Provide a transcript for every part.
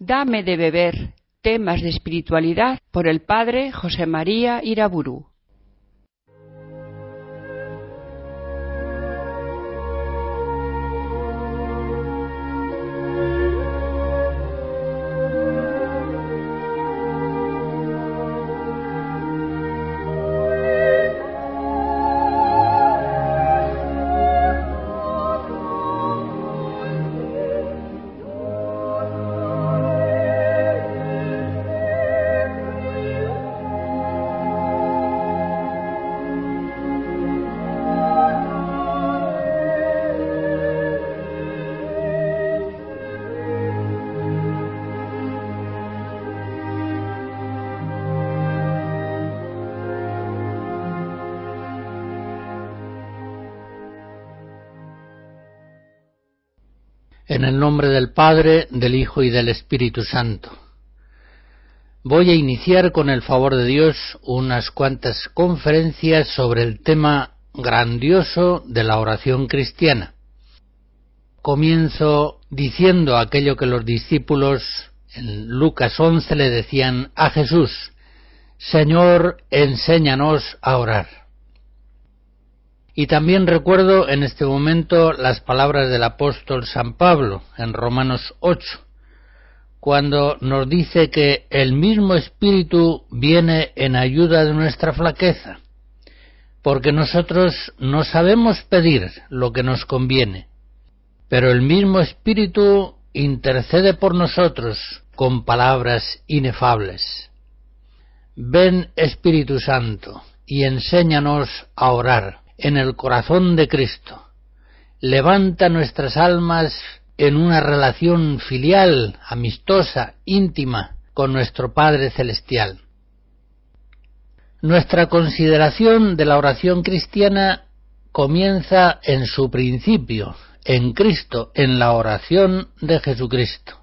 Dame de beber, temas de espiritualidad por el padre José María Iraburu. En el nombre del Padre, del Hijo y del Espíritu Santo. Voy a iniciar con el favor de Dios unas cuantas conferencias sobre el tema grandioso de la oración cristiana. Comienzo diciendo aquello que los discípulos en Lucas 11 le decían a Jesús: Señor, enséñanos a orar. Y también recuerdo en este momento las palabras del apóstol San Pablo en Romanos 8, cuando nos dice que el mismo Espíritu viene en ayuda de nuestra flaqueza, porque nosotros no sabemos pedir lo que nos conviene, pero el mismo Espíritu intercede por nosotros con palabras inefables. Ven, Espíritu Santo, y enséñanos a orar en el corazón de Cristo. Levanta nuestras almas en una relación filial, amistosa, íntima con nuestro Padre Celestial. Nuestra consideración de la oración cristiana comienza en su principio, en Cristo, en la oración de Jesucristo.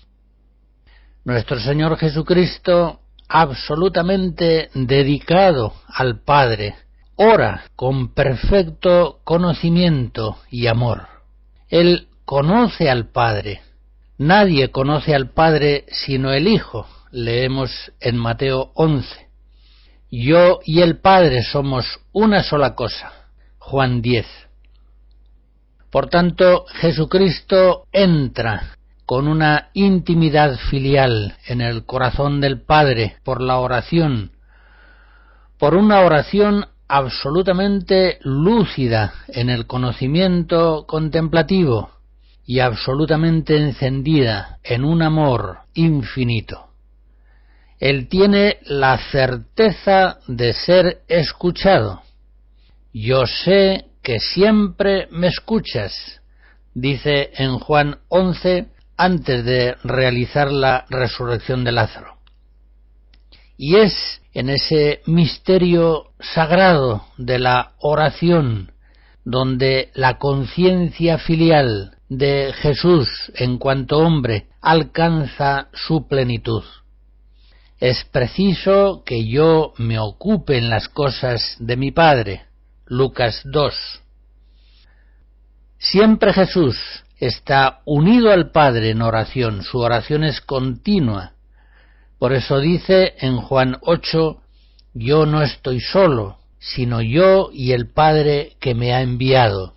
Nuestro Señor Jesucristo, absolutamente dedicado al Padre, ora con perfecto conocimiento y amor. Él conoce al Padre. Nadie conoce al Padre sino el Hijo. Leemos en Mateo 11. Yo y el Padre somos una sola cosa. Juan 10. Por tanto, Jesucristo entra con una intimidad filial en el corazón del Padre por la oración, por una oración absolutamente lúcida en el conocimiento contemplativo y absolutamente encendida en un amor infinito. Él tiene la certeza de ser escuchado. Yo sé que siempre me escuchas, dice en Juan 11 antes de realizar la resurrección de Lázaro. Y es en ese misterio sagrado de la oración donde la conciencia filial de Jesús en cuanto hombre alcanza su plenitud. Es preciso que yo me ocupe en las cosas de mi Padre. Lucas 2. Siempre Jesús está unido al Padre en oración, su oración es continua. Por eso dice en Juan 8, yo no estoy solo, sino yo y el Padre que me ha enviado.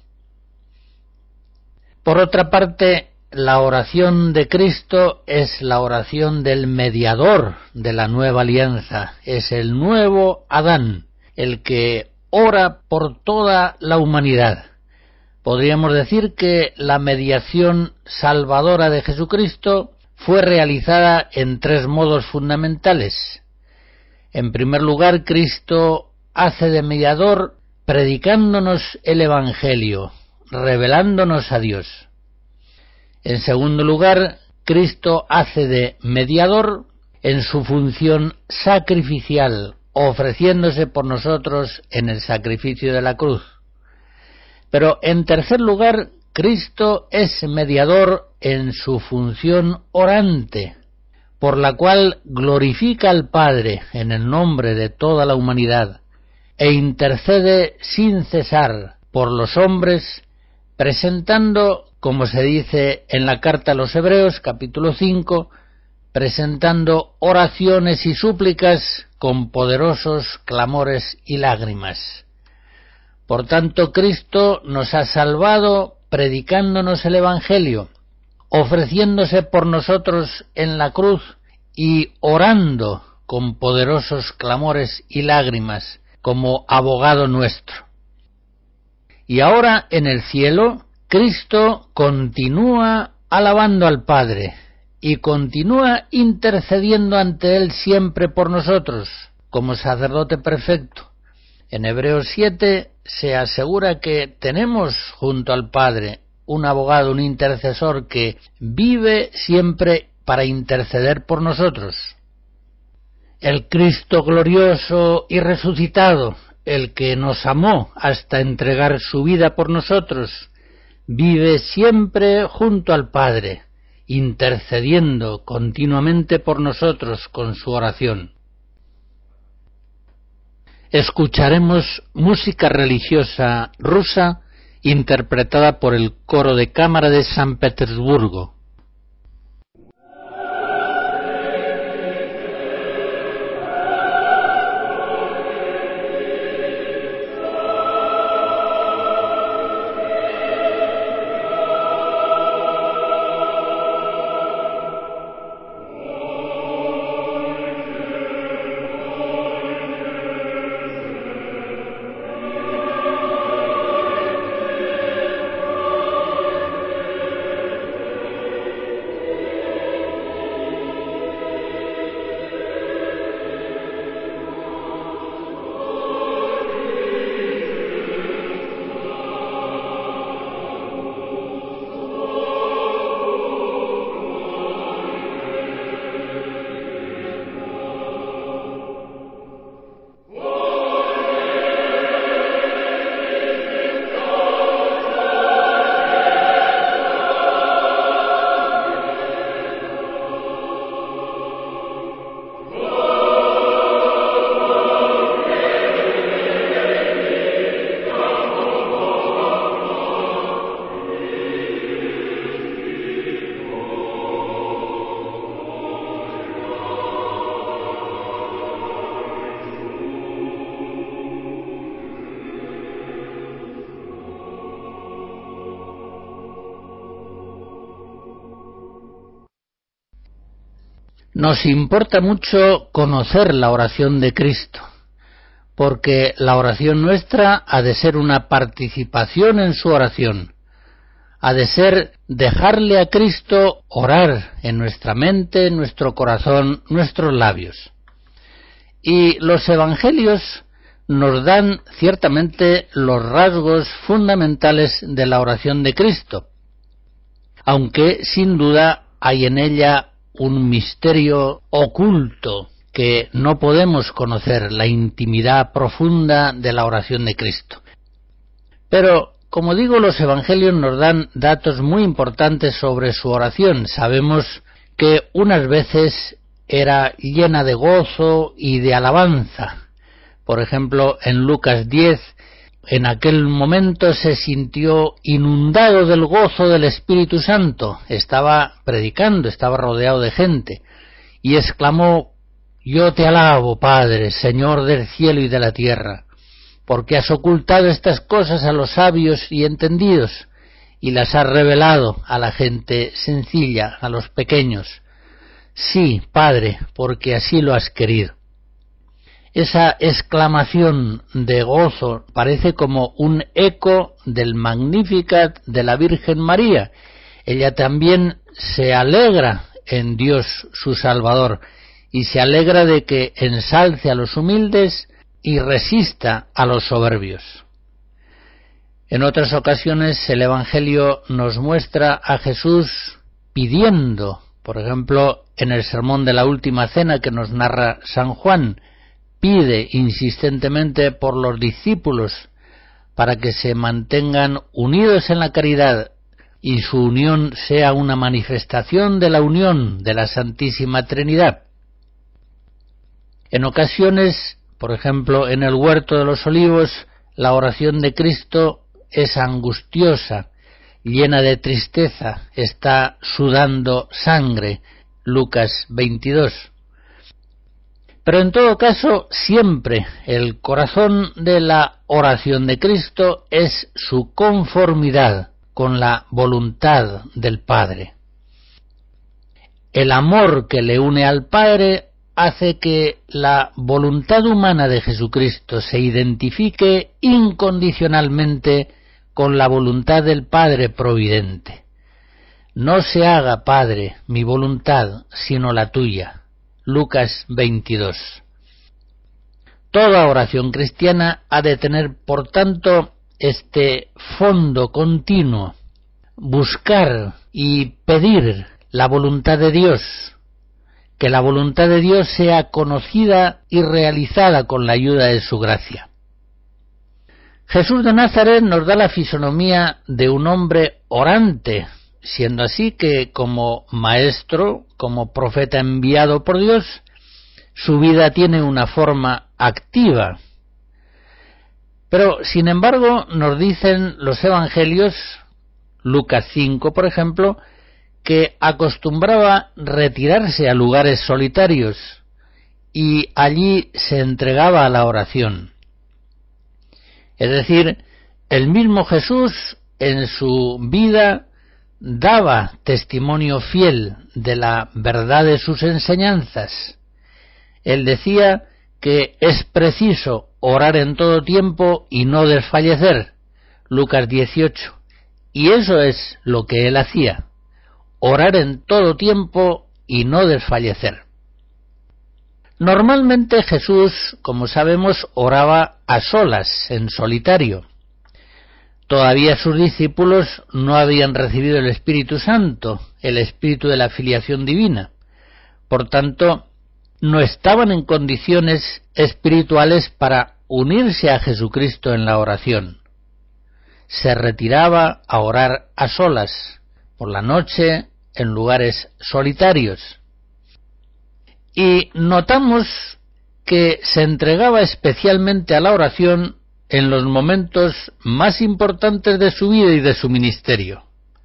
Por otra parte, la oración de Cristo es la oración del mediador de la nueva alianza, es el nuevo Adán, el que ora por toda la humanidad. Podríamos decir que la mediación salvadora de Jesucristo fue realizada en tres modos fundamentales. En primer lugar, Cristo hace de mediador predicándonos el Evangelio, revelándonos a Dios. En segundo lugar, Cristo hace de mediador en su función sacrificial, ofreciéndose por nosotros en el sacrificio de la cruz. Pero en tercer lugar, Cristo es mediador en su función orante, por la cual glorifica al Padre en el nombre de toda la humanidad e intercede sin cesar por los hombres, presentando, como se dice en la carta a los Hebreos, capítulo 5, presentando oraciones y súplicas con poderosos clamores y lágrimas. Por tanto, Cristo nos ha salvado predicándonos el Evangelio, ofreciéndose por nosotros en la cruz y orando con poderosos clamores y lágrimas como abogado nuestro. Y ahora en el cielo, Cristo continúa alabando al Padre y continúa intercediendo ante Él siempre por nosotros, como sacerdote perfecto. En Hebreos 7 se asegura que tenemos junto al Padre un abogado, un intercesor que vive siempre para interceder por nosotros. El Cristo glorioso y resucitado, el que nos amó hasta entregar su vida por nosotros, vive siempre junto al Padre, intercediendo continuamente por nosotros con su oración. Escucharemos música religiosa rusa interpretada por el coro de cámara de San Petersburgo. Nos importa mucho conocer la oración de Cristo, porque la oración nuestra ha de ser una participación en su oración, ha de ser dejarle a Cristo orar en nuestra mente, en nuestro corazón, nuestros labios. Y los evangelios nos dan ciertamente los rasgos fundamentales de la oración de Cristo, aunque sin duda hay en ella un misterio oculto que no podemos conocer, la intimidad profunda de la oración de Cristo. Pero, como digo, los evangelios nos dan datos muy importantes sobre su oración. Sabemos que unas veces era llena de gozo y de alabanza. Por ejemplo, en Lucas 10, en aquel momento se sintió inundado del gozo del Espíritu Santo. Estaba predicando, estaba rodeado de gente, y exclamó: «Yo te alabo, Padre, Señor del cielo y de la tierra, porque has ocultado estas cosas a los sabios y entendidos, y las has revelado a la gente sencilla, a los pequeños. Sí, Padre, porque así lo has querido». Esa exclamación de gozo parece como un eco del Magnificat de la Virgen María. Ella también se alegra en Dios su Salvador y se alegra de que ensalce a los humildes y resista a los soberbios. En otras ocasiones el Evangelio nos muestra a Jesús pidiendo, por ejemplo, en el Sermón de la Última Cena que nos narra San Juan, pide insistentemente por los discípulos para que se mantengan unidos en la caridad y su unión sea una manifestación de la unión de la Santísima Trinidad. En ocasiones, por ejemplo, en el Huerto de los Olivos, la oración de Cristo es angustiosa, llena de tristeza, está sudando sangre, Lucas 22. Pero en todo caso, siempre el corazón de la oración de Cristo es su conformidad con la voluntad del Padre. El amor que le une al Padre hace que la voluntad humana de Jesucristo se identifique incondicionalmente con la voluntad del Padre providente. No se haga, Padre, mi voluntad, sino la tuya. Lucas 22. Toda oración cristiana ha de tener, por tanto, este fondo continuo, buscar y pedir la voluntad de Dios, que la voluntad de Dios sea conocida y realizada con la ayuda de su gracia. Jesús de Nazaret nos da la fisonomía de un hombre orante, siendo así que como maestro, como profeta enviado por Dios, su vida tiene una forma activa. Pero, sin embargo, nos dicen los evangelios, Lucas 5, por ejemplo, que acostumbraba retirarse a lugares solitarios y allí se entregaba a la oración. Es decir, el mismo Jesús en su vida daba testimonio fiel de la verdad de sus enseñanzas. Él decía que es preciso orar en todo tiempo y no desfallecer, Lucas 18, y eso es lo que él hacía, orar en todo tiempo y no desfallecer. Normalmente Jesús, como sabemos, oraba a solas, en solitario. Todavía sus discípulos no habían recibido el Espíritu Santo, el Espíritu de la filiación divina. Por tanto, no estaban en condiciones espirituales para unirse a Jesucristo en la oración. Se retiraba a orar a solas, por la noche, en lugares solitarios. Y notamos que se entregaba especialmente a la oración en los momentos más importantes de su vida y de su ministerio.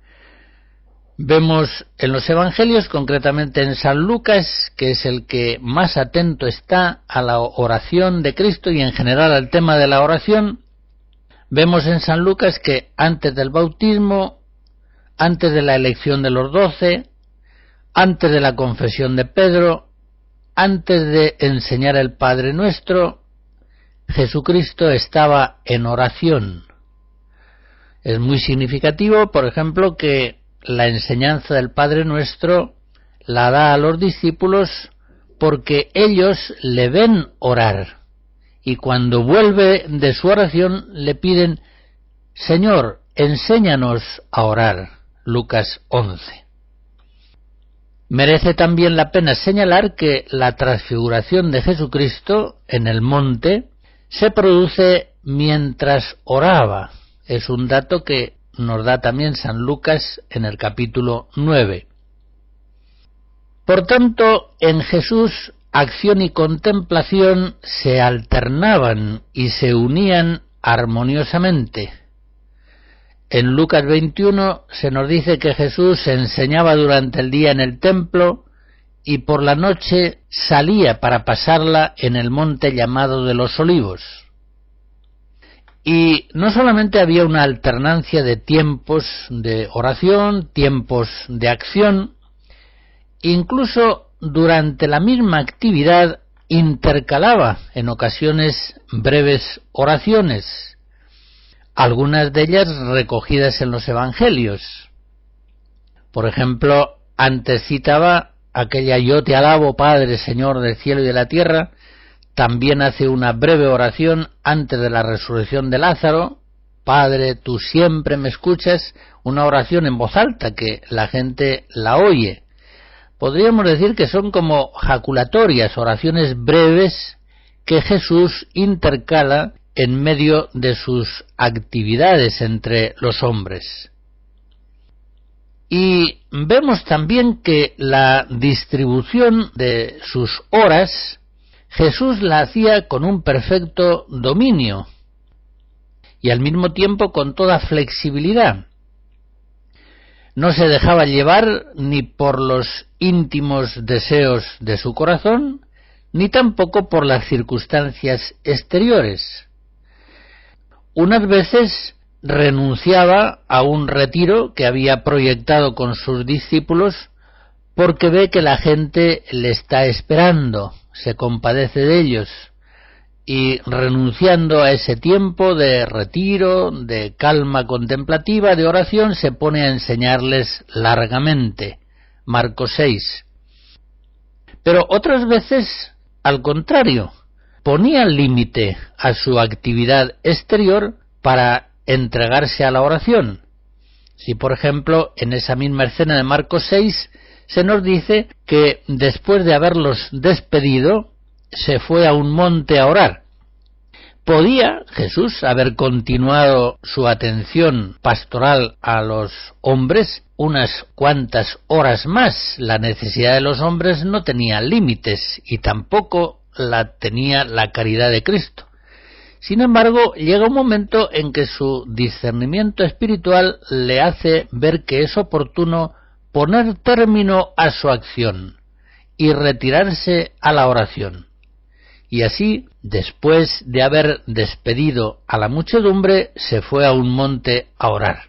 Vemos en los evangelios, concretamente en San Lucas, que es el que más atento está a la oración de Cristo y en general al tema de la oración, vemos en San Lucas que antes del bautismo, antes de la elección de los 12, antes de la confesión de Pedro, antes de enseñar el Padre Nuestro, Jesucristo estaba en oración. Es muy significativo, por ejemplo, que la enseñanza del Padre Nuestro la da a los discípulos porque ellos le ven orar. Y cuando vuelve de su oración le piden: Señor, enséñanos a orar. Lucas 11. Merece también la pena señalar que la transfiguración de Jesucristo en el monte se produce mientras oraba. Es un dato que nos da también San Lucas en el capítulo 9. Por tanto, en Jesús, acción y contemplación se alternaban y se unían armoniosamente. En Lucas 21 se nos dice que Jesús enseñaba durante el día en el templo y por la noche salía para pasarla en el monte llamado de los Olivos. Y no solamente había una alternancia de tiempos de oración, tiempos de acción, incluso durante la misma actividad intercalaba en ocasiones breves oraciones, algunas de ellas recogidas en los evangelios. Por ejemplo, antes citaba aquella Yo te alabo, Padre, Señor del cielo y de la tierra. También hace una breve oración antes de la resurrección de Lázaro: Padre, tú siempre me escuchas, una oración en voz alta que la gente la oye. Podríamos decir que son como jaculatorias, oraciones breves que Jesús intercala en medio de sus actividades entre los hombres. Y vemos también que la distribución de sus horas Jesús la hacía con un perfecto dominio y al mismo tiempo con toda flexibilidad. No se dejaba llevar ni por los íntimos deseos de su corazón, ni tampoco por las circunstancias exteriores. Unas veces renunciaba a un retiro que había proyectado con sus discípulos porque ve que la gente le está esperando, se compadece de ellos, y renunciando a ese tiempo de retiro, de calma contemplativa, de oración, se pone a enseñarles largamente. Marcos 6. Pero otras veces, al contrario, ponía límite a su actividad exterior para entregarse a la oración. Si, por ejemplo, en esa misma escena de Marcos 6 se nos dice que después de haberlos despedido, se fue a un monte a orar. Podía Jesús haber continuado su atención pastoral a los hombres unas cuantas horas más. La necesidad de los hombres no tenía límites y tampoco la tenía la caridad de Cristo. Sin embargo, llega un momento en que su discernimiento espiritual le hace ver que es oportuno poner término a su acción y retirarse a la oración. Y así, después de haber despedido a la muchedumbre, se fue a un monte a orar.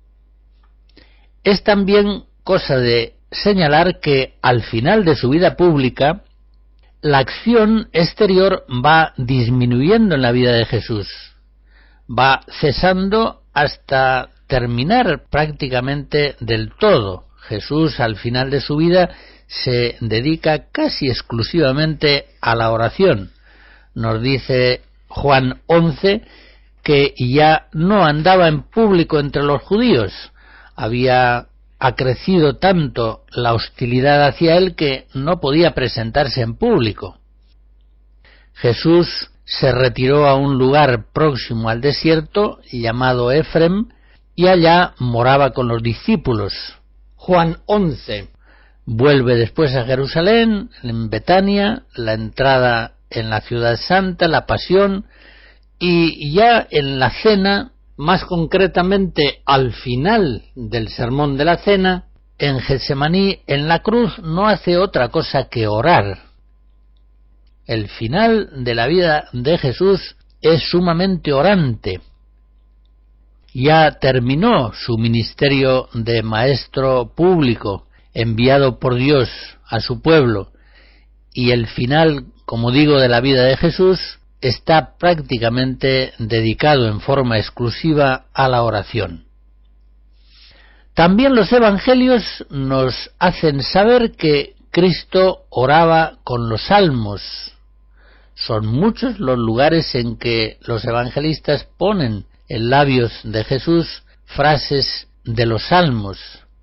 Es también cosa de señalar que al final de su vida pública, la acción exterior va disminuyendo en la vida de Jesús, va cesando hasta terminar prácticamente del todo. Jesús al final de su vida se dedica casi exclusivamente a la oración. Nos dice Juan 11 que ya no andaba en público entre los judíos. Había acrecido tanto la hostilidad hacia él que no podía presentarse en público. Jesús se retiró a un lugar próximo al desierto llamado Efrem y allá moraba con los discípulos. Juan 11. Vuelve después a Jerusalén, en Betania, la entrada en la ciudad santa, la pasión, y ya en la cena, más concretamente al final del sermón de la cena, en Getsemaní, en la cruz, no hace otra cosa que orar. El final de la vida de Jesús es sumamente orante. Ya terminó su ministerio de maestro público, enviado por Dios a su pueblo, y el final, como digo, de la vida de Jesús está prácticamente dedicado en forma exclusiva a la oración. También los evangelios nos hacen saber que Cristo oraba con los salmos. Son muchos los lugares en que los evangelistas ponen en labios de Jesús frases de los salmos.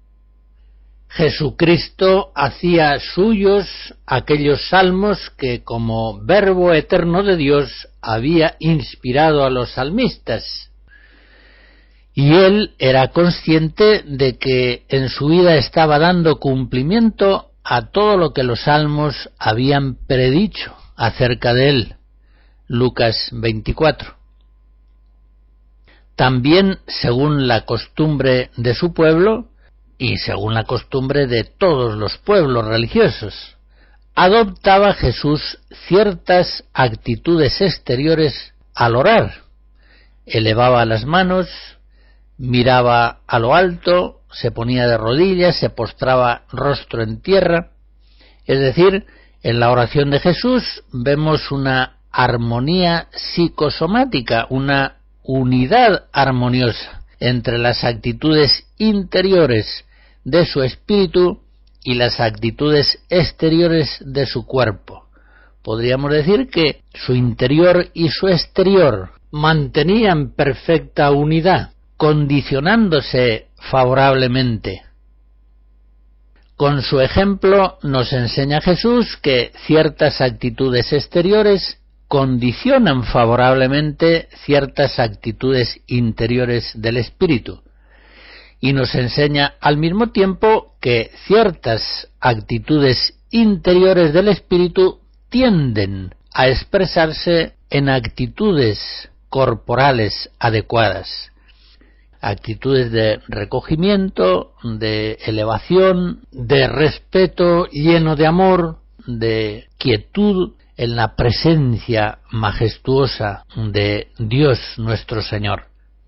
Jesucristo hacía suyos aquellos salmos que como verbo eterno de Dios había inspirado a los salmistas. Y él era consciente de que en su vida estaba dando cumplimiento a todo lo que los salmos habían predicho acerca de él. Lucas 24. También, según la costumbre de su pueblo, y según la costumbre de todos los pueblos religiosos, adoptaba Jesús ciertas actitudes exteriores al orar. Elevaba las manos, miraba a lo alto, se ponía de rodillas, se postraba rostro en tierra. Es decir, en la oración de Jesús vemos una armonía psicosomática, una unidad armoniosa entre las actitudes interiores de su espíritu y las actitudes exteriores de su cuerpo. Podríamos decir que su interior y su exterior mantenían perfecta unidad, condicionándose favorablemente. Con su ejemplo nos enseña Jesús que ciertas actitudes exteriores condicionan favorablemente ciertas actitudes interiores del espíritu, y nos enseña al mismo tiempo que ciertas actitudes interiores del espíritu tienden a expresarse en actitudes corporales adecuadas. actitudes de recogimiento, de elevación, de respeto lleno de amor, de quietud en la presencia majestuosa de Dios nuestro Señor.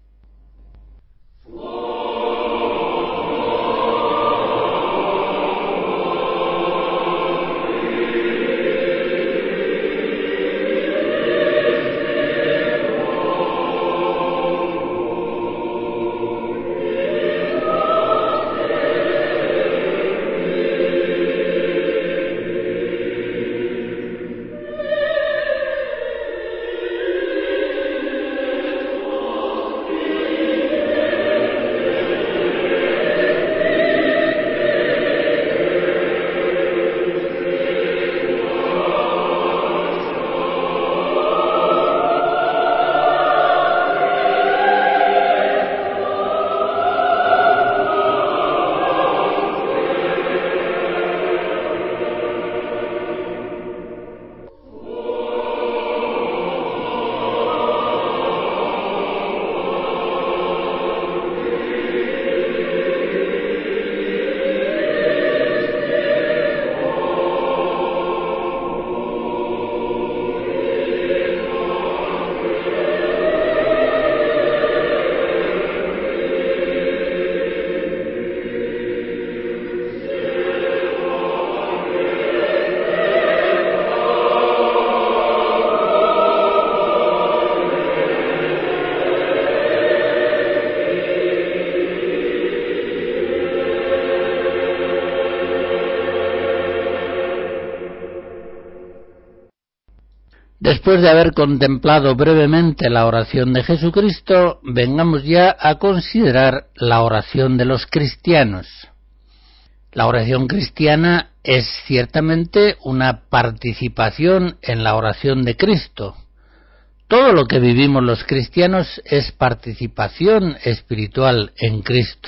Después de haber contemplado brevemente la oración de Jesucristo, vengamos ya a considerar la oración de los cristianos. La oración cristiana es ciertamente una participación en la oración de Cristo. Todo lo que vivimos los cristianos es participación espiritual en Cristo.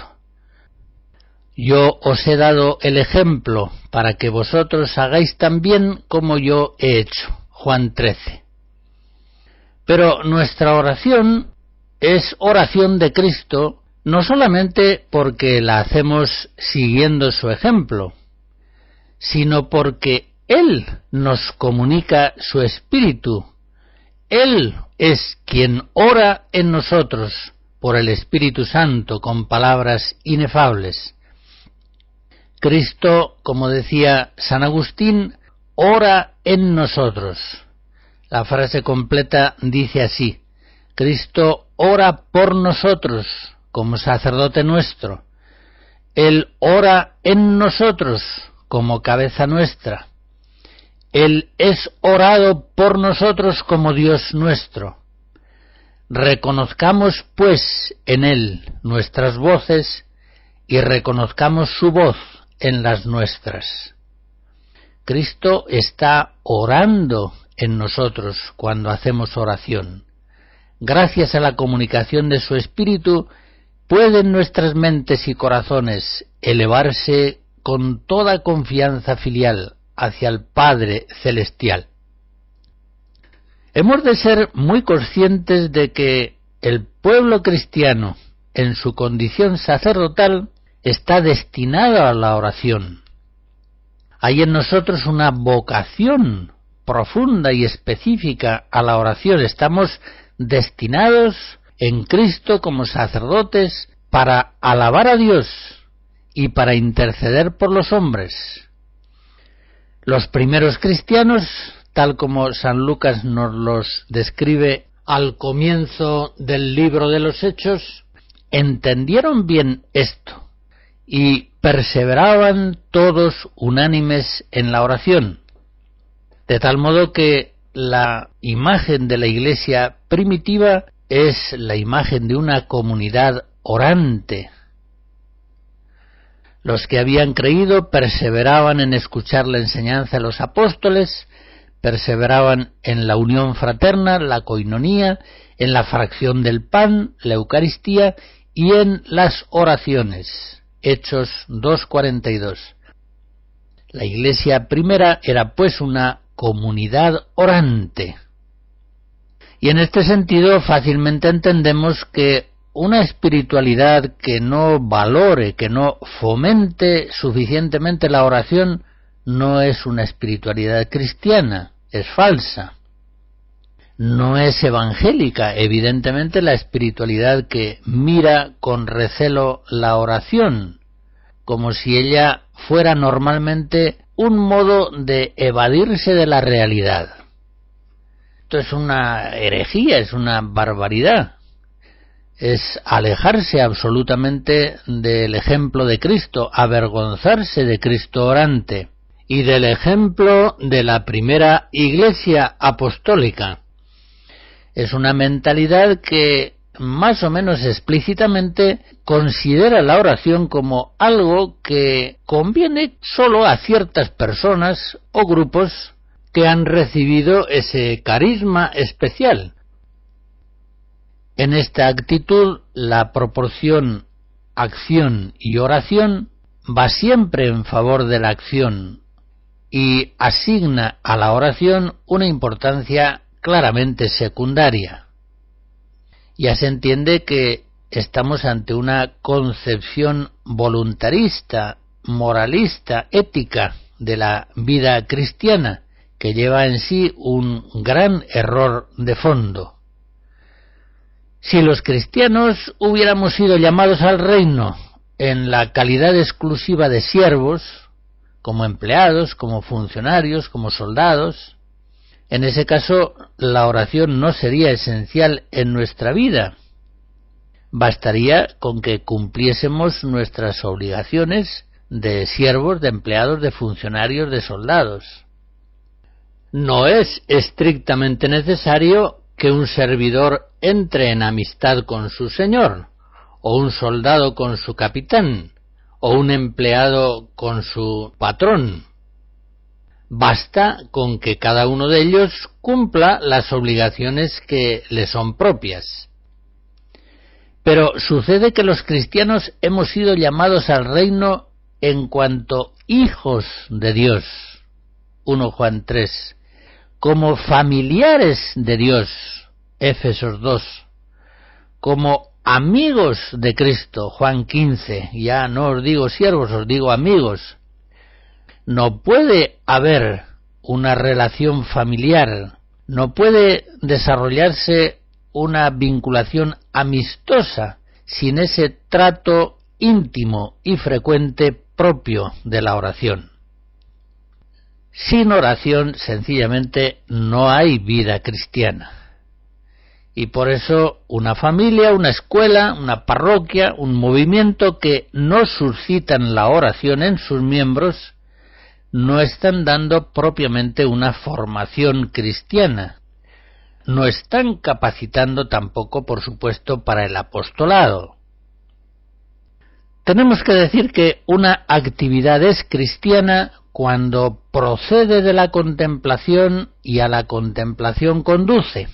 Yo os he dado el ejemplo para que vosotros hagáis también como yo he hecho. Juan 13. Pero nuestra oración es oración de Cristo no solamente porque la hacemos siguiendo su ejemplo, sino porque Él nos comunica su Espíritu. Él es quien ora en nosotros por el Espíritu Santo con palabras inefables. Cristo, como decía San Agustín, ora en nosotros. La frase completa dice así: Cristo ora por nosotros como sacerdote nuestro. Él ora en nosotros como cabeza nuestra. Él es orado por nosotros como Dios nuestro. Reconozcamos, pues, en Él nuestras voces y reconozcamos su voz en las nuestras. Cristo está orando en nosotros cuando hacemos oración. Gracias a la comunicación de su Espíritu, pueden nuestras mentes y corazones elevarse con toda confianza filial hacia el Padre Celestial. Hemos de ser muy conscientes de que el pueblo cristiano, en su condición sacerdotal, está destinado a la oración. Hay en nosotros una vocación profunda y específica a la oración. Estamos destinados en Cristo como sacerdotes para alabar a Dios y para interceder por los hombres. Los primeros cristianos, tal como San Lucas nos los describe al comienzo del libro de los Hechos, entendieron bien esto y perseveraban todos unánimes en la oración, de tal modo que la imagen de la Iglesia primitiva es la imagen de una comunidad orante. Los que habían creído perseveraban en escuchar la enseñanza de los apóstoles, perseveraban en la unión fraterna, la coinonía, en la fracción del pan, la Eucaristía y en las oraciones. Hechos 2:42. La Iglesia primera era pues una comunidad orante. Y en este sentido fácilmente entendemos que una espiritualidad que no valore, que no fomente suficientemente la oración, no es una espiritualidad cristiana, es falsa. No es evangélica, evidentemente, la espiritualidad que mira con recelo la oración, como si ella fuera normalmente un modo de evadirse de la realidad. Esto es una herejía, es una barbaridad. Es alejarse absolutamente del ejemplo de Cristo, avergonzarse de Cristo orante y del ejemplo de la primera Iglesia apostólica. Es una mentalidad que más o menos explícitamente considera la oración como algo que conviene solo a ciertas personas o grupos que han recibido ese carisma especial. En esta actitud, la proporción acción y oración va siempre en favor de la acción y asigna a la oración una importancia claramente secundaria. Ya se entiende que estamos ante una concepción voluntarista, moralista, ética de la vida cristiana, que lleva en sí un gran error de fondo. Si los cristianos hubiéramos sido llamados al reino en la calidad exclusiva de siervos, como empleados, como funcionarios, como soldados, en ese caso la oración no sería esencial en nuestra vida. Bastaría con que cumpliésemos nuestras obligaciones de siervos, de empleados, de funcionarios, de soldados. No es estrictamente necesario que un servidor entre en amistad con su señor, o un soldado con su capitán, o un empleado con su patrón. Basta con que cada uno de ellos cumpla las obligaciones que le son propias. Pero sucede que los cristianos hemos sido llamados al reino en cuanto hijos de Dios, 1 Juan 3, como familiares de Dios, Éfesos 2, como amigos de Cristo, Juan 15, ya no os digo siervos, os digo amigos. No puede haber una relación familiar, no puede desarrollarse una vinculación amistosa sin ese trato íntimo y frecuente propio de la oración. Sin oración, sencillamente, no hay vida cristiana. Y por eso una familia, una escuela, una parroquia, un movimiento que no suscitan la oración en sus miembros, no están dando propiamente una formación cristiana. No están capacitando tampoco, por supuesto, para el apostolado. Tenemos que decir que una actividad es cristiana cuando procede de la contemplación y a la contemplación conduce.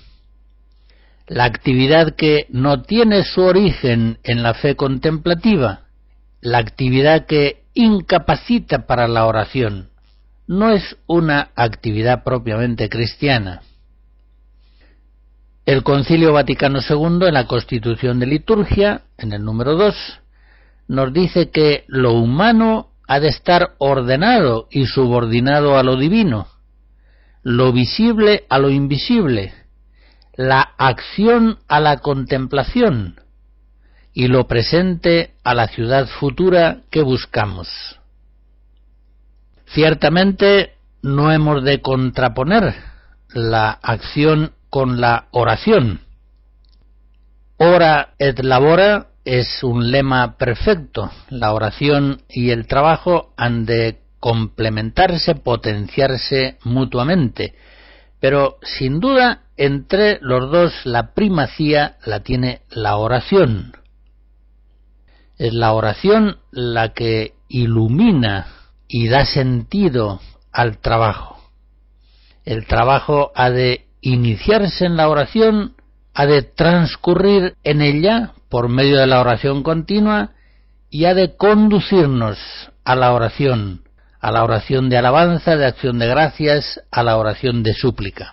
La actividad que no tiene su origen en la fe contemplativa, la actividad que incapacita para la oración, no es una actividad propiamente cristiana. El Concilio Vaticano II, en la Constitución de Liturgia, en el número 2, nos dice que lo humano ha de estar ordenado y subordinado a lo divino, lo visible a lo invisible, la acción a la contemplación y lo presente a la ciudad futura que buscamos. Ciertamente no hemos de contraponer la acción con la oración. Ora et labora es un lema perfecto. La oración y el trabajo han de complementarse, potenciarse mutuamente. Pero sin duda entre los dos la primacía la tiene la oración. Es la oración la que ilumina y da sentido al trabajo. El trabajo ha de iniciarse en la oración, ha de transcurrir en ella por medio de la oración continua y ha de conducirnos a la oración de alabanza, de acción de gracias, a la oración de súplica.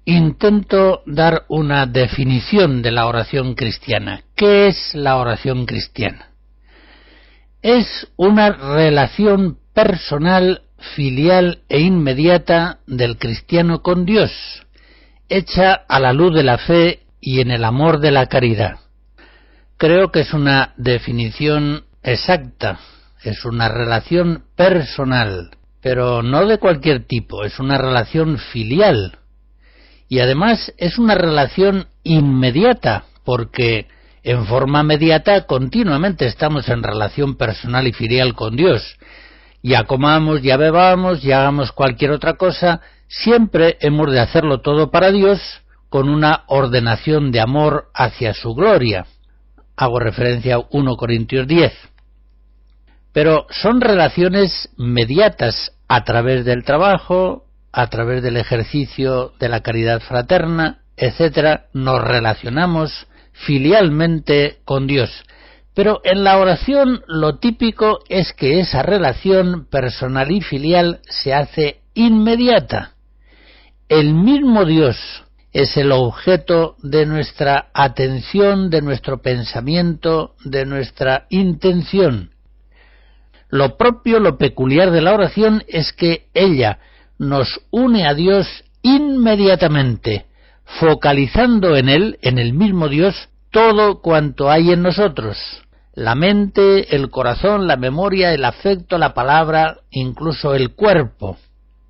intento dar una definición de la oración cristiana. ¿Qué es la oración cristiana? Es una relación personal, filial e inmediata del cristiano con Dios, hecha a la luz de la fe y en el amor de la caridad. Creo que es una definición exacta, es una relación personal, pero no de cualquier tipo, es una relación filial. Y además es una relación inmediata, porque en forma inmediata continuamente estamos en relación personal y filial con Dios. Ya comamos, ya bebamos, ya hagamos cualquier otra cosa, siempre hemos de hacerlo todo para Dios con una ordenación de amor hacia su gloria. Hago referencia a 1 Corintios 10. Pero son relaciones mediatas a través del trabajo, a través del ejercicio de la caridad fraterna, etc. Nos relacionamos filialmente con Dios. Pero en la oración lo típico es que esa relación personal y filial se hace inmediata. El mismo Dios es el objeto de nuestra atención, de nuestro pensamiento, de nuestra intención. Lo propio, lo peculiar de la oración es que ella nos une a Dios inmediatamente, focalizando en Él, en el mismo Dios, todo cuanto hay en nosotros. La mente, el corazón, la memoria, el afecto, la palabra, incluso el cuerpo.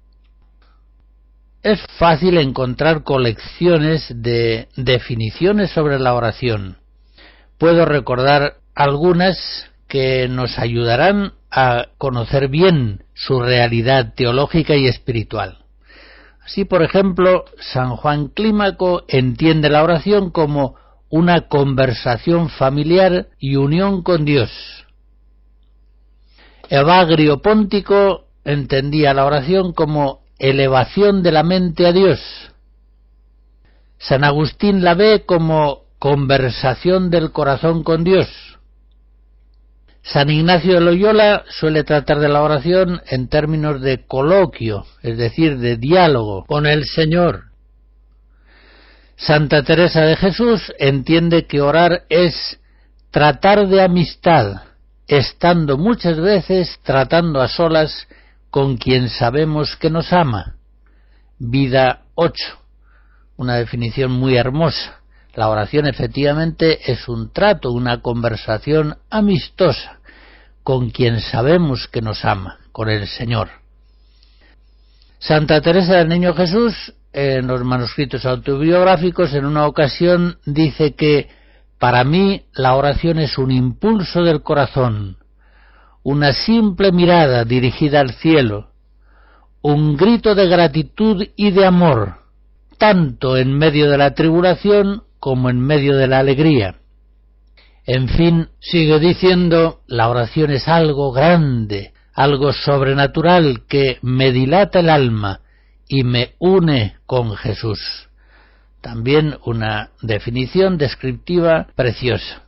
Es fácil encontrar colecciones de definiciones sobre la oración. Puedo recordar algunas que nos ayudarán a conocer bien su realidad teológica y espiritual. Así, por ejemplo, San Juan Clímaco entiende la oración como una conversación familiar y unión con Dios. Evagrio Póntico entendía la oración como elevación de la mente a Dios. San Agustín la ve como conversación del corazón con Dios. San Ignacio de Loyola suele tratar de la oración en términos de coloquio, es decir, de diálogo con el Señor. Santa Teresa de Jesús entiende que orar es tratar de amistad, estando muchas veces tratando a solas con quien sabemos que nos ama. Vida 8, una definición muy hermosa. La oración efectivamente es un trato, una conversación amistosa con quien sabemos que nos ama, con el Señor. Santa Teresa del Niño Jesús, en los manuscritos autobiográficos, en una ocasión dice que para mí la oración es un impulso del corazón, una simple mirada dirigida al cielo, un grito de gratitud y de amor, tanto en medio de la tribulación como en medio de la alegría. En fin, sigue diciendo, la oración es algo grande, algo sobrenatural que me dilata el alma y me une con Jesús. También una definición descriptiva preciosa.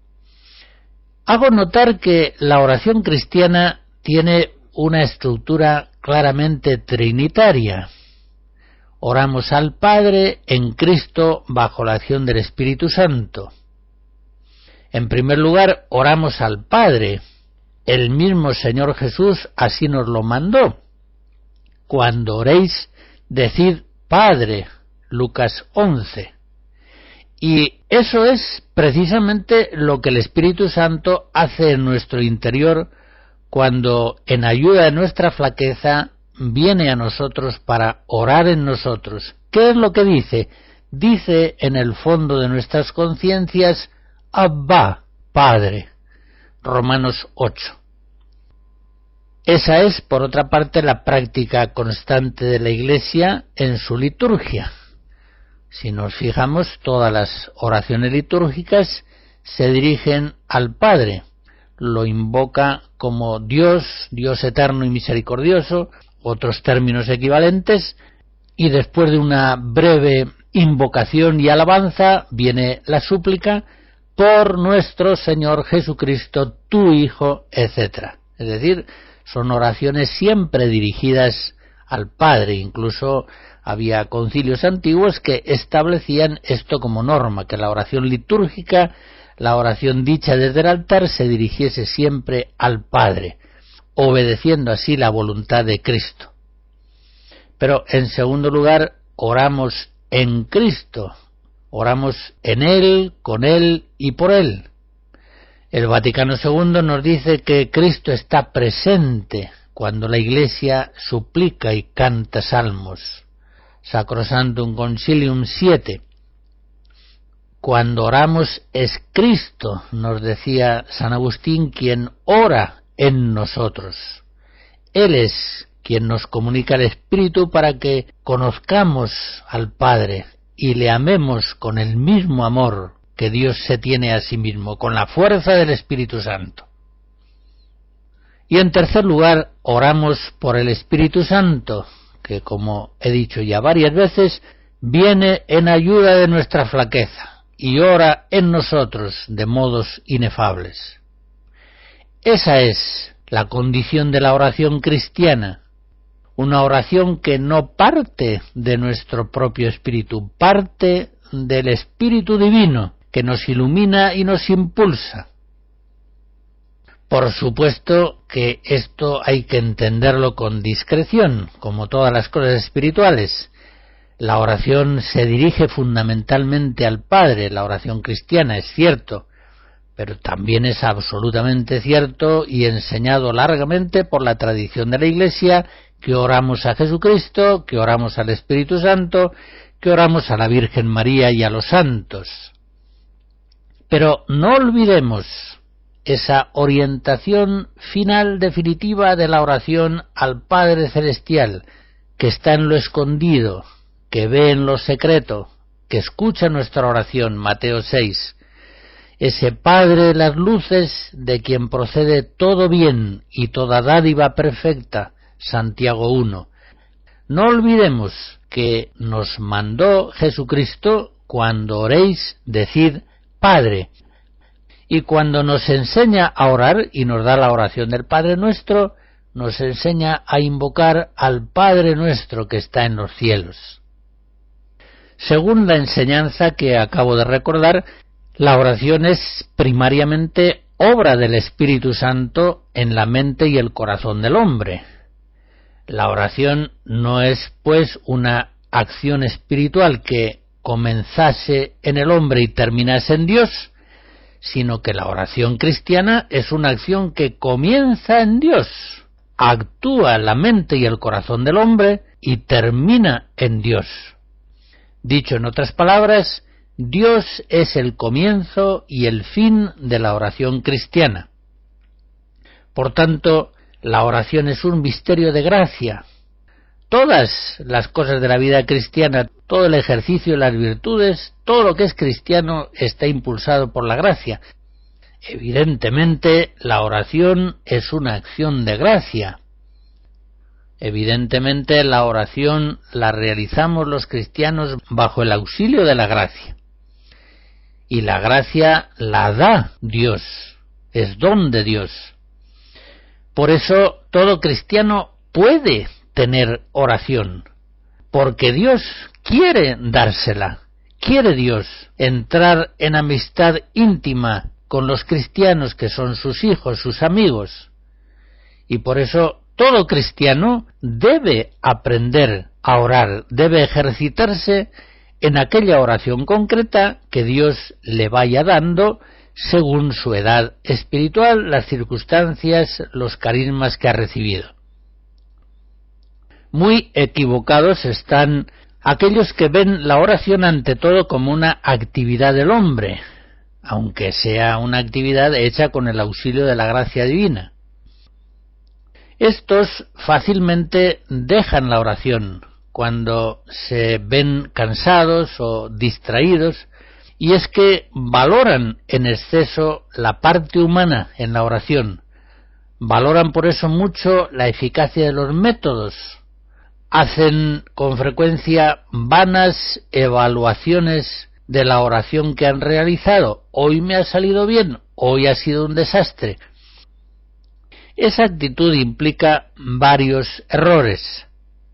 Hago notar que la oración cristiana tiene una estructura claramente trinitaria. Oramos al Padre en Cristo bajo la acción del Espíritu Santo. En primer lugar, oramos al Padre. El mismo Señor Jesús así nos lo mandó. Cuando oréis, decid Padre, Lucas 11. Y eso es precisamente lo que el Espíritu Santo hace en nuestro interior cuando, en ayuda de nuestra flaqueza, viene a nosotros para orar en nosotros. ¿Qué es lo que dice? Dice en el fondo de nuestras conciencias, Abba, Padre. Romanos 8. Esa es, por otra parte, la práctica constante de la Iglesia en su liturgia. Si nos fijamos, todas las oraciones litúrgicas se dirigen al Padre. Lo invoca como Dios, Dios eterno y misericordioso, otros términos equivalentes, y después de una breve invocación y alabanza viene la súplica por nuestro Señor Jesucristo, tu Hijo, etc. Es decir, son oraciones siempre dirigidas al Padre. Incluso había concilios antiguos que establecían esto como norma, que la oración litúrgica, la oración dicha desde el altar, se dirigiese siempre al Padre, obedeciendo así la voluntad de Cristo. Pero en segundo lugar, oramos en Cristo, oramos en Él, con Él y por Él. El Vaticano II nos dice que Cristo está presente cuando la Iglesia suplica y canta salmos. Sacrosanctum Concilium 7. Cuando oramos es Cristo, nos decía San Agustín, quien ora en nosotros. Él es quien nos comunica el Espíritu para que conozcamos al Padre y le amemos con el mismo amor que Dios se tiene a sí mismo, con la fuerza del Espíritu Santo. Y en tercer lugar, oramos por el Espíritu Santo, que, como he dicho ya varias veces, viene en ayuda de nuestra flaqueza y ora en nosotros de modos inefables. Esa es la condición de la oración cristiana, una oración que no parte de nuestro propio espíritu, parte del Espíritu Divino, que nos ilumina y nos impulsa. Por supuesto que esto hay que entenderlo con discreción, como todas las cosas espirituales. La oración se dirige fundamentalmente al Padre, la oración cristiana, es cierto, pero también es absolutamente cierto y enseñado largamente por la tradición de la Iglesia que oramos a Jesucristo, que oramos al Espíritu Santo, que oramos a la Virgen María y a los santos. Pero no olvidemos esa orientación final definitiva de la oración al Padre Celestial, que está en lo escondido, que ve en lo secreto, que escucha nuestra oración, Mateo 6. Ese Padre de las luces, de quien procede todo bien y toda dádiva perfecta, Santiago 1. No olvidemos que nos mandó Jesucristo, cuando oréis, decid Padre. Y cuando nos enseña a orar y nos da la oración del Padre Nuestro, nos enseña a invocar al Padre Nuestro que está en los cielos. Según la enseñanza que acabo de recordar, la oración es primariamente obra del Espíritu Santo en la mente y el corazón del hombre. La oración no es, pues, una acción espiritual que comenzase en el hombre y terminase en Dios, sino que la oración cristiana es una acción que comienza en Dios, actúa en la mente y el corazón del hombre y termina en Dios. Dicho en otras palabras, Dios es el comienzo y el fin de la oración cristiana. Por tanto, la oración es un misterio de gracia. Todas las cosas de la vida cristiana, todo el ejercicio de las virtudes, todo lo que es cristiano está impulsado por la gracia. Evidentemente, la oración es una acción de gracia. Evidentemente, la oración la realizamos los cristianos bajo el auxilio de la gracia. Y la gracia la da Dios, es don de Dios. Por eso, todo cristiano puede tener oración, porque Dios quiere dársela. Quiere Dios entrar en amistad íntima con los cristianos que son sus hijos, sus amigos. Y por eso todo cristiano debe aprender a orar, debe ejercitarse en aquella oración concreta que Dios le vaya dando según su edad espiritual, las circunstancias, los carismas que ha recibido. Muy equivocados están aquellos que ven la oración ante todo como una actividad del hombre, aunque sea una actividad hecha con el auxilio de la gracia divina. Estos fácilmente dejan la oración cuando se ven cansados o distraídos, y es que valoran en exceso la parte humana en la oración, valoran por eso mucho la eficacia de los métodos, hacen con frecuencia vanas evaluaciones de la oración que han realizado. Hoy me ha salido bien, hoy ha sido un desastre. Esa actitud implica varios errores.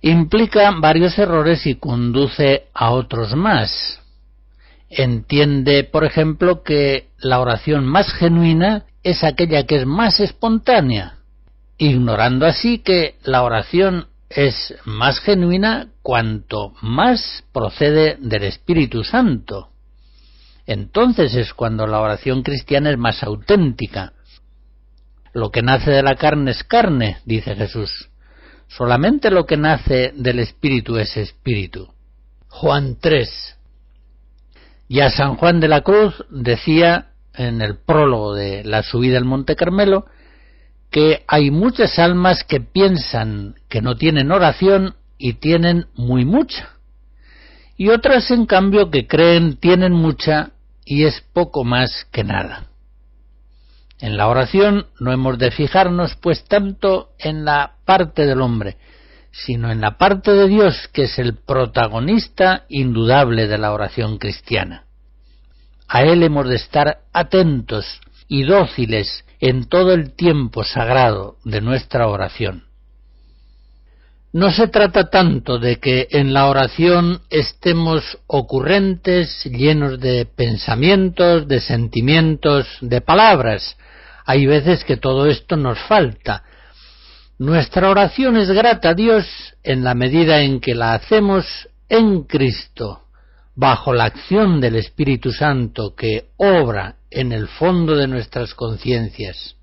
implica varios errores y conduce a otros más. Entiende, por ejemplo, que la oración más genuina es aquella que es más espontánea, ignorando así que la oración es más genuina cuanto más procede del Espíritu Santo. Entonces es cuando la oración cristiana es más auténtica. Lo que nace de la carne es carne, dice Jesús. Solamente lo que nace del Espíritu es Espíritu. Juan 3. Ya San Juan de la Cruz decía en el prólogo de la subida al Monte Carmelo que hay muchas almas que piensan que no tienen oración y tienen muy mucha, y otras en cambio que creen tienen mucha y es poco más que nada. En la oración no hemos de fijarnos pues tanto en la parte del hombre, sino en la parte de Dios, que es el protagonista indudable de la oración cristiana. A Él hemos de estar atentos y dóciles en todo el tiempo sagrado de nuestra oración. No se trata tanto de que en la oración estemos ocurrentes, llenos de pensamientos, de sentimientos, de palabras. Hay veces que todo esto nos falta. Nuestra oración es grata a Dios en la medida en que la hacemos en Cristo, bajo la acción del Espíritu Santo que obra en el fondo de nuestras conciencias.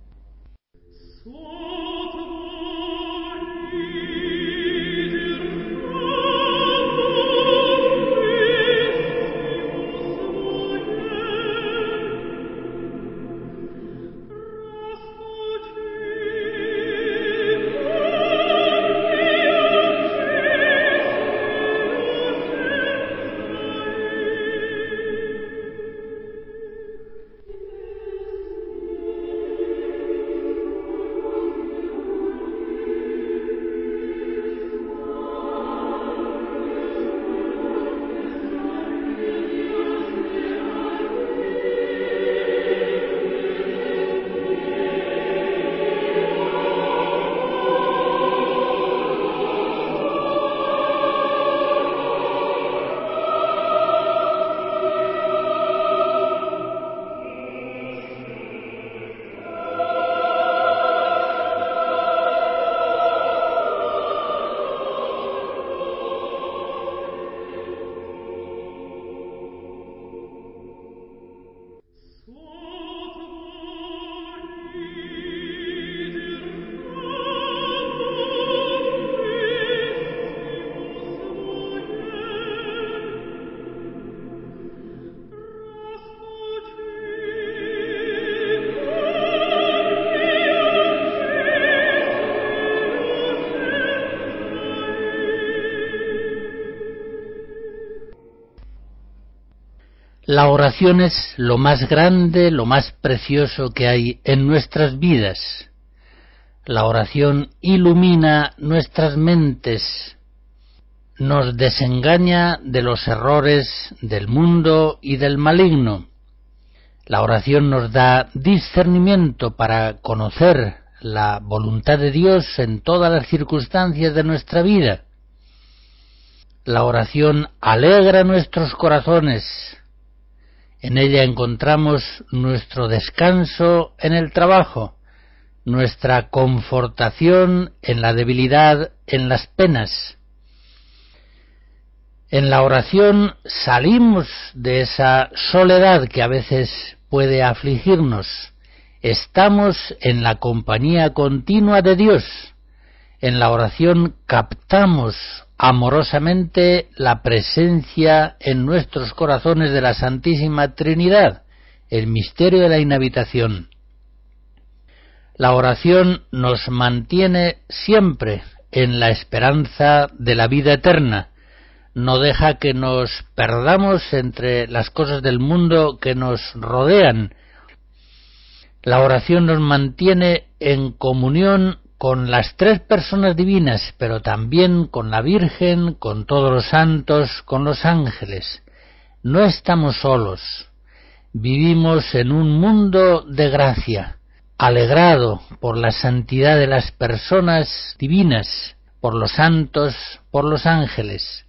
La oración es lo más grande, lo más precioso que hay en nuestras vidas. La oración ilumina nuestras mentes, nos desengaña de los errores del mundo y del maligno. La oración nos da discernimiento para conocer la voluntad de Dios en todas las circunstancias de nuestra vida. La oración alegra nuestros corazones. En ella encontramos nuestro descanso en el trabajo, nuestra confortación en la debilidad, en las penas. En la oración salimos de esa soledad que a veces puede afligirnos. Estamos en la compañía continua de Dios. En la oración captamos amorosamente la presencia en nuestros corazones de la Santísima Trinidad, el misterio de la inhabitación. La oración nos mantiene siempre en la esperanza de la vida eterna, no deja que nos perdamos entre las cosas del mundo que nos rodean. La oración nos mantiene en comunión con las tres personas divinas, pero también con la Virgen, con todos los santos, con los ángeles. No estamos solos. Vivimos en un mundo de gracia, alegrado por la santidad de las personas divinas, por los santos, por los ángeles.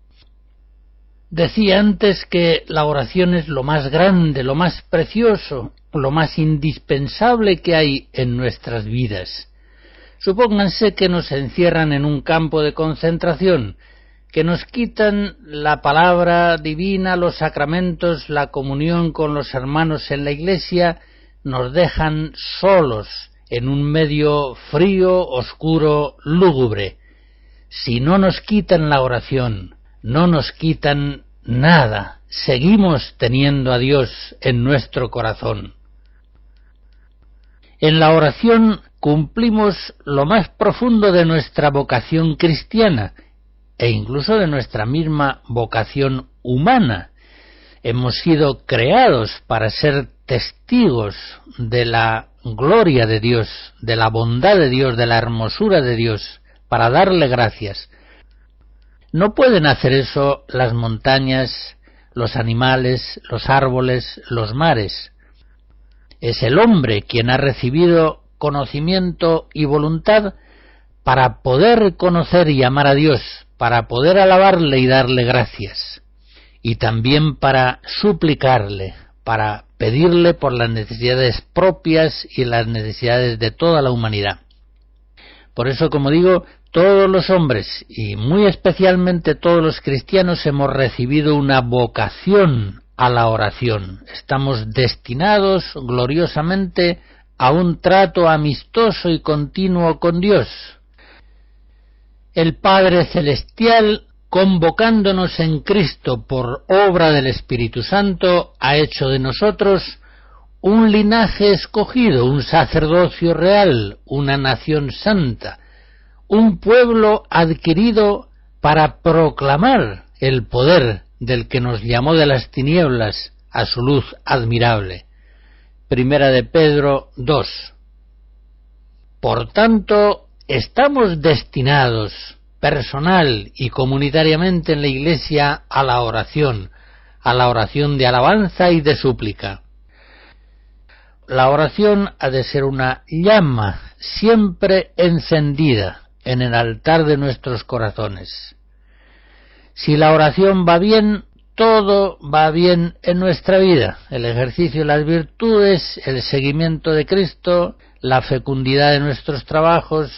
Decía antes que la oración es lo más grande, lo más precioso, lo más indispensable que hay en nuestras vidas. Supónganse que nos encierran en un campo de concentración, que nos quitan la palabra divina, los sacramentos, la comunión con los hermanos en la iglesia, nos dejan solos en un medio frío, oscuro, lúgubre. Si no nos quitan la oración, no nos quitan nada, seguimos teniendo a Dios en nuestro corazón. En la oración cumplimos lo más profundo de nuestra vocación cristiana e incluso de nuestra misma vocación humana. Hemos sido creados para ser testigos de la gloria de Dios, de la bondad de Dios, de la hermosura de Dios, para darle gracias. No pueden hacer eso las montañas, los animales, los árboles, los mares. Es el hombre quien ha recibido conocimiento y voluntad para poder conocer y amar a Dios, para poder alabarle y darle gracias, y también para suplicarle, para pedirle por las necesidades propias y las necesidades de toda la humanidad. Por eso, como digo, todos los hombres, y muy especialmente todos los cristianos, hemos recibido una vocación a la oración. Estamos destinados gloriosamente a un trato amistoso y continuo con Dios. El Padre Celestial, convocándonos en Cristo por obra del Espíritu Santo, ha hecho de nosotros un linaje escogido, un sacerdocio real, una nación santa, un pueblo adquirido para proclamar el poder del que nos llamó de las tinieblas a su luz admirable. Primera de Pedro 2. Por tanto, estamos destinados personal y comunitariamente en la Iglesia a la oración de alabanza y de súplica. La oración ha de ser una llama siempre encendida en el altar de nuestros corazones. Si la oración va bien, todo va bien en nuestra vida. El ejercicio de las virtudes, el seguimiento de Cristo, la fecundidad de nuestros trabajos.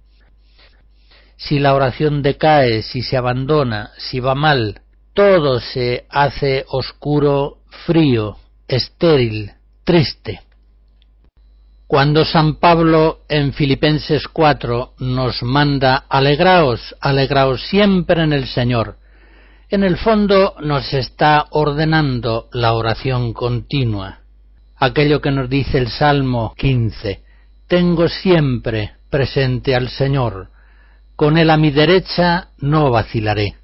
Si la oración decae, si se abandona, si va mal, todo se hace oscuro, frío, estéril, triste. Cuando San Pablo en Filipenses 4 nos manda alegraos, alegraos siempre en el Señor, en el fondo nos está ordenando la oración continua. Aquello que nos dice el Salmo 15, tengo siempre presente al Señor, con Él a mi derecha no vacilaré.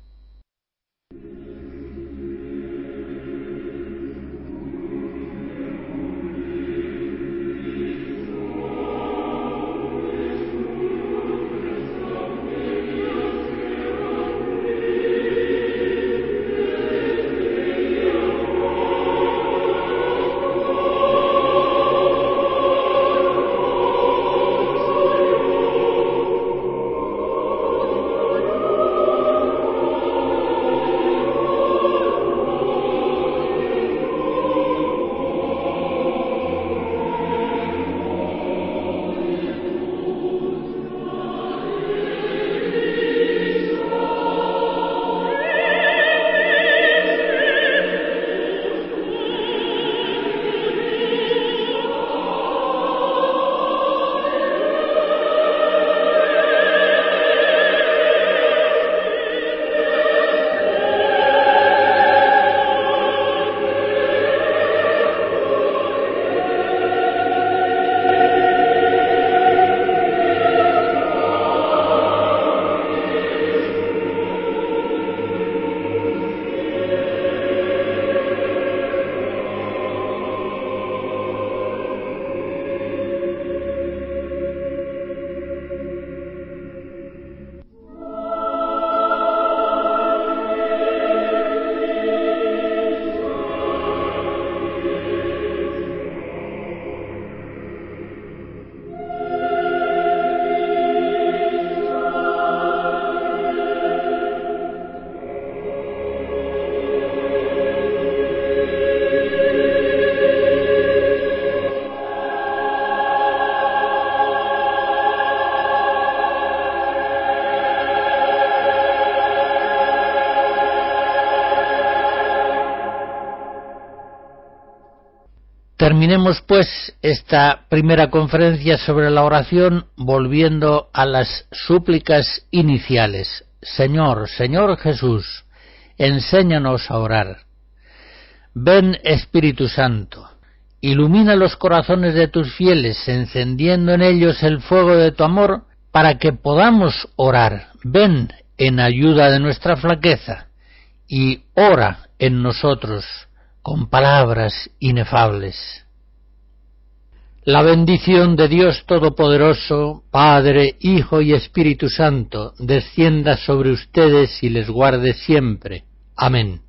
Terminemos pues esta primera conferencia sobre la oración volviendo a las súplicas iniciales. Señor, Señor Jesús, enséñanos a orar. Ven Espíritu Santo, ilumina los corazones de tus fieles, encendiendo en ellos el fuego de tu amor, para que podamos orar. Ven en ayuda de nuestra flaqueza y ora en nosotros con palabras inefables. La bendición de Dios Todopoderoso, Padre, Hijo y Espíritu Santo, descienda sobre ustedes y les guarde siempre. Amén.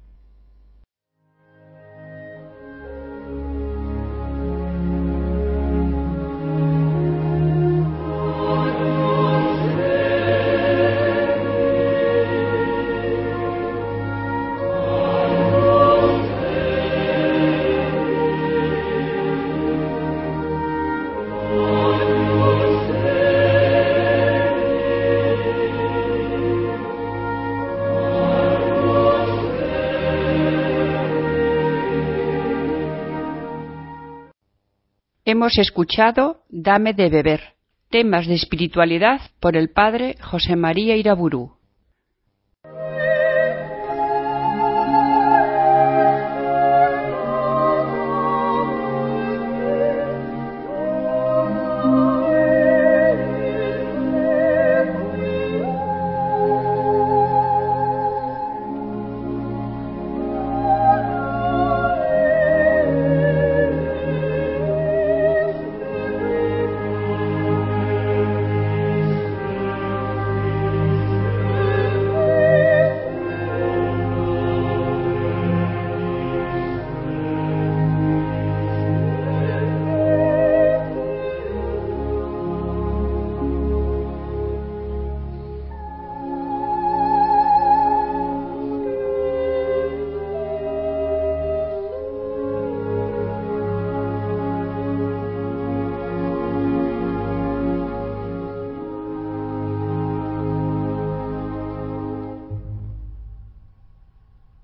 Hemos escuchado Dame de beber, temas de espiritualidad por el padre José María Iraburu.